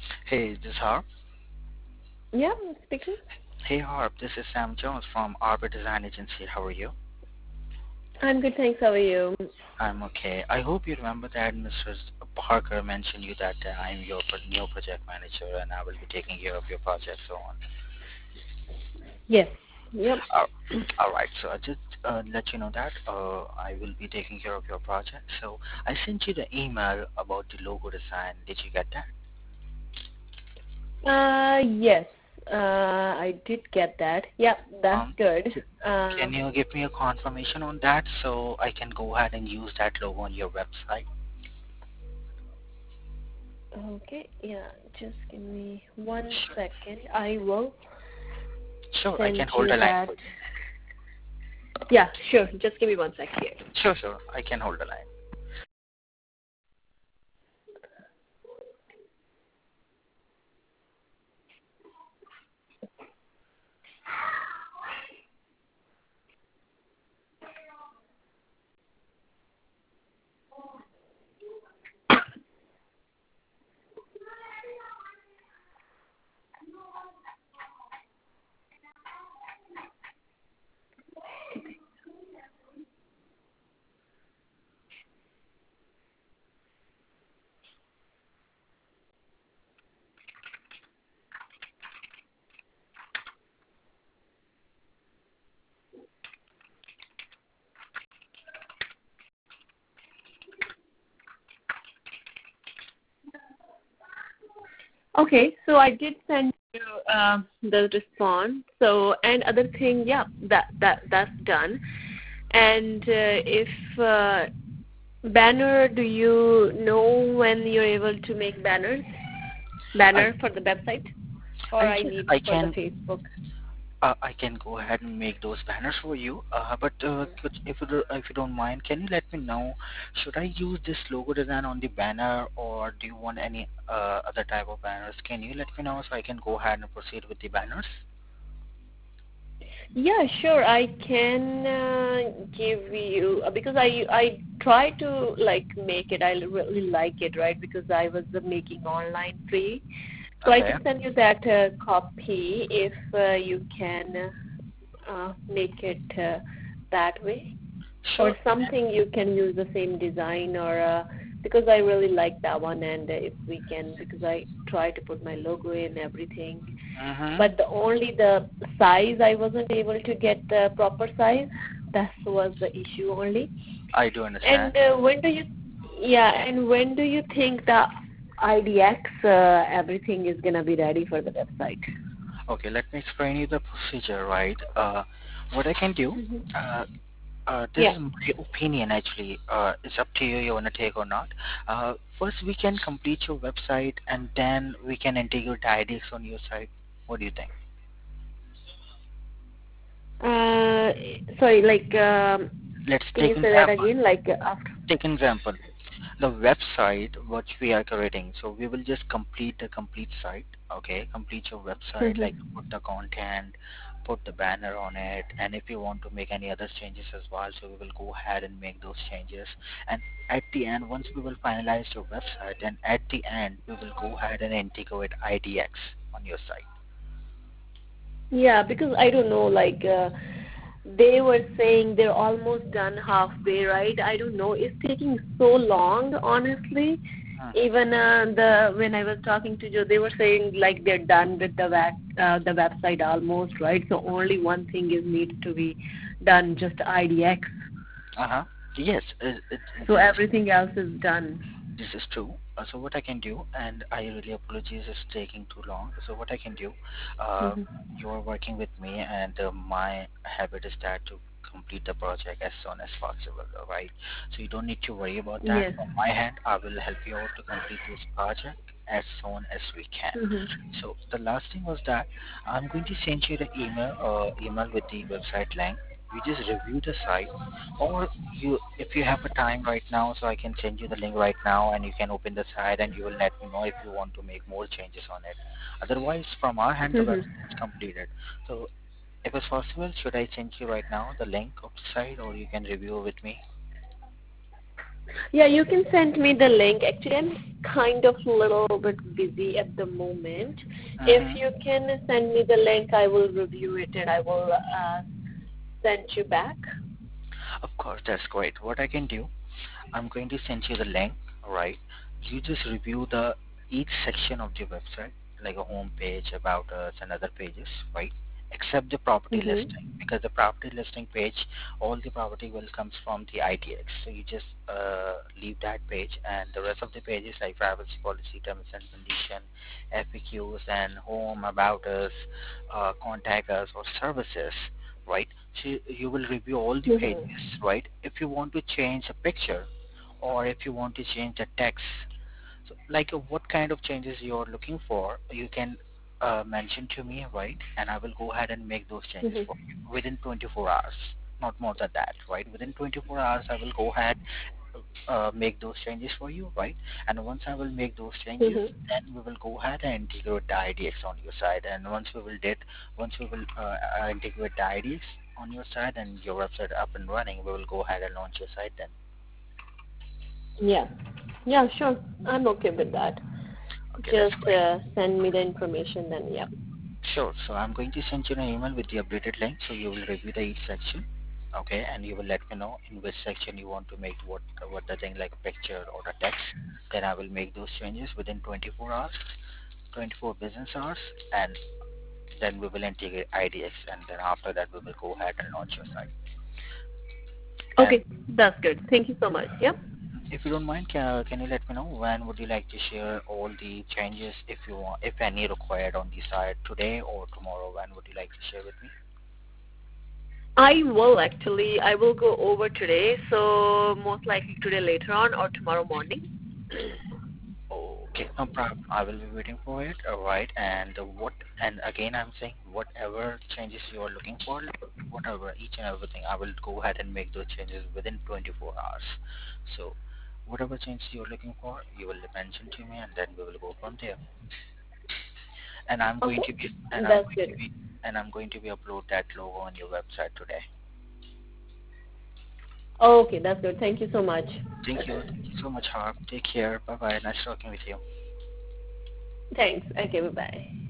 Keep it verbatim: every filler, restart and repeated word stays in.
Hey, this is Harp. Yeah, speaking. Hey, Harp. This is Sam Jones from Arbor Design Agency. How are you? I'm good, thanks. How are you? I'm okay. I hope you remember that mister Parker mentioned you that uh, I'm your pro- new project manager and I will be taking care of your project, so on. Yes. Yep. Uh, all right. So I just uh, let you know that uh, I will be taking care of your project. So I sent you the email about the logo design. Did you get that? Uh, yes. Uh, I did get that. Yep, that's Um, good. c- Uh, can you give me a confirmation on that so I can go ahead and use that logo on your website? okay. Yeah, just give me one Sure. second. I will Sure, I send can hold you a line that. for you. Yeah, sure. Just give me one second here. Sure, sure, I can hold a line. Okay, so I did send you uh, the response. So, and other thing, yeah, that that that's done. And uh, if uh, banner, do you know when you're able to make banners? I, Banner for the website, I or I yes, need I for the can, Facebook? uh, I can go ahead and make those banners for you. Uh, but uh, could, if you do, if you don't mind, can you let me know? Should I use this logo design on the banner, or do you want any uh, other type of banners? Can you let me know so I can go ahead and proceed with the banners? Yeah, sure. I can uh, give you uh, because I I try to like make it. I really like it, right? Because I was uh, making online free, so I Okay. can send you that uh, copy if uh, you can uh, make it uh, that way. Or Sure. something you can use the same design or uh, because I really like that one and uh, if we can because I try to put my logo in everything Mm-hmm. but the only the size I wasn't able to get the proper size. That was the issue only. I do understand. And uh, when do you yeah and when do you think the I D X uh, everything is gonna be ready for the website? Okay, let me explain you the procedure, right? Uh, what I can do, Hmm. uh, uh, this Yeah. is my opinion actually. Uh, it's up to you, you want to take or not. Uh, first, we can complete your website and then we can integrate the I D X on your site. What do you think? Uh, sorry, like um, Let's can take you say that example. again? Like uh, after. Take example. The website which we are creating. So we will just complete the complete site. Okay, complete your website, like put the content, put the banner on it, and if you want to make any other changes as well, so we will go ahead and make those changes. And at the end, once we will finalize your website, and at the end, we will go ahead and integrate I D X on your site. Yeah, because I don't know, like uh, they were saying they're almost done halfway, right? I don't know. It's taking so long, honestly. Mhm. Even uh, the when I was talking to Joe, they were saying like they're done with the web, uh, the website almost, right? So only one thing is needs to be done, just I D X. Uh-huh. Yes, it, it, So this is everything else is done. This is true. Uh, so what I can do, and I really apologize it's taking too long. So what I can do, uh, Hmm. you are working with me, and uh, my habit is that to complete the project as soon as possible. All right. So you don't need to worry about that. Yes. On my hand, I will help you out to complete this project as soon as we can. Hmm. So the last thing was that I'm going to send you the email, uh, email with the website link. You just review the site, or you, if you have a time right now, so I can send you the link right now, and you can open the site, and you will let me know if you want to make more changes on it. Otherwise, from our hand, the Hmm. website is completed. So, if it's possible, should I send you right now the link of the site, or you can review with me? Yeah, you can send me the link. Actually, I'm kind of a little bit busy at the moment. If Mm-hmm. you can send me the link, I will review it and I will uh, send you back. Of course, that's great. What I can do, I'm going to send you the link, right? You just review the each section of the website, like a home page, about us, and other pages, right? Except the property Mhm. listing, because the property listing page, all the property will comes from the I D X. So you just uh, leave that page, and the rest of the pages like privacy policy, terms and condition, F A Qs, and home, about us, uh, contact us, or services, right? So you will review all the pages, Mhm. right? If you want to change a picture, or if you want to change the text, so like uh, what kind of changes you're looking for, you can uh, mention to me, right? And I will go ahead and make those changes Mhm. for you within twenty-four hours, not more than that, right? Within twenty-four hours, I will go ahead uh, make those changes for you, right? And once I will make those changes, Mhm. then we will go ahead and integrate the I D X on your side. And once we will did, once we will uh, uh, integrate the I D X on your side and your website up and running, we will go ahead and launch your site then. Yeah. Yeah, sure. I'm okay with that. Okay, that's Just great. uh, send me the information then. Yeah. Sure. So I'm going to send you an email with the updated link, so you will review the each section, okay, and you will let me know in which section you want to make what what the thing like picture or the text. Then I will make those changes within twenty-four hours, twenty-four business hours, and then we will integrate I D X, and then after that we will go ahead and launch your site. And Okay, that's good. Thank you so much. Yeah. if you don't mind, can, can you let me know when would you like to share all the changes, if you want, if any required on the site, today or tomorrow? When would you like to share with me? I will actually. I will go over today, so most likely today later on or tomorrow morning. Okay, no problem. I will be waiting for it. All right, and uh, what? And again, I'm saying whatever changes you are looking for, whatever each and everything, I will go ahead and make those changes within twenty-four hours. So, whatever changes you are looking for, you will mention to me, and then we will go from there. And I'm going Okay, to be, and I'm that's going to good. be, and I'm going to be upload that logo on your website today. Okay, that's good. Thank you so much. Thank you. Thank you so much, Harp. Take care. Bye bye. Nice talking with you. Thanks. Okay, bye bye.